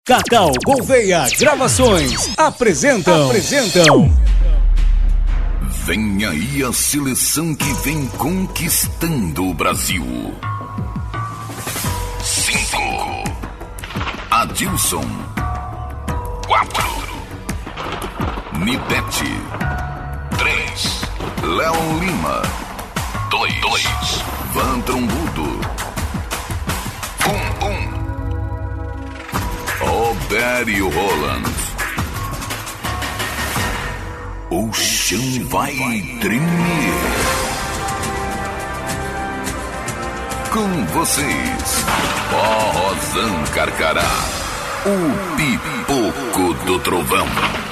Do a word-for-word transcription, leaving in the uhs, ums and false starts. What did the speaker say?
Cacau Gouveia Gravações apresentam, apresentam. Vem aí a seleção que vem conquistando o Brasil. Cinco. Adilson. Quatro. Nidete. Três. Léo Lima. Dois. Dois. Van Trombudo. Um. Um. Robério Roland. O chão vai tremer. Com vocês, Forrozão Carcará, o pipoco do trovão.